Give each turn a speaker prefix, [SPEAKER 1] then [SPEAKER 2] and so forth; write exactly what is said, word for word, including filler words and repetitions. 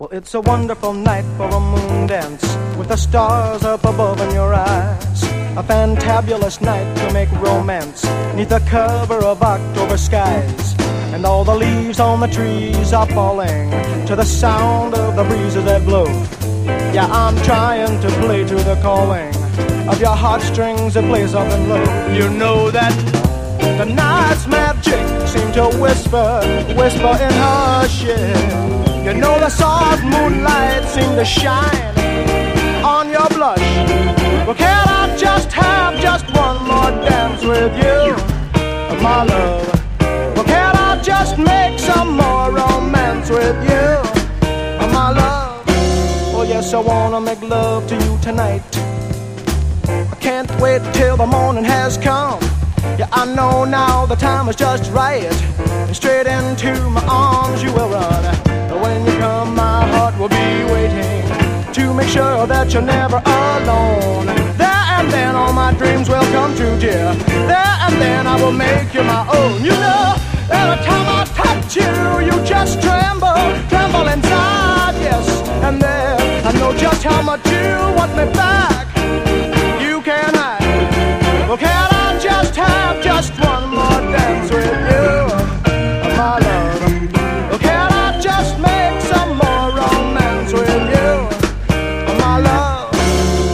[SPEAKER 1] Well, it's a wonderful night for a moon dance with the stars up above in your eyes. A fantabulous night to make romance neath the cover of October skies. And all the leaves on the trees are falling to the sound of the breezes that blow. Yeah, I'm trying to play to the calling of your heartstrings that play something low. You know that the night's magic seems to whisper, whisper in hush. You know the soft moonlight seems to shine on your blush. Well, can I just have just one more dance with you, my love? Well, can I just make some more romance with you, my love? Well, yes, I wanna make love to you tonight. I can't wait till the morning has come. Yeah, I know now the time is just right. And straight into my arms you will run. When you come, my heart will be waiting to make sure that you're never alone. There and then all my dreams will come true, dear. There and then I will make you my own. You know, every time I touch you, you just tremble, tremble inside, yes. And there, I know just how much you want me back. You can't hide. Well, can I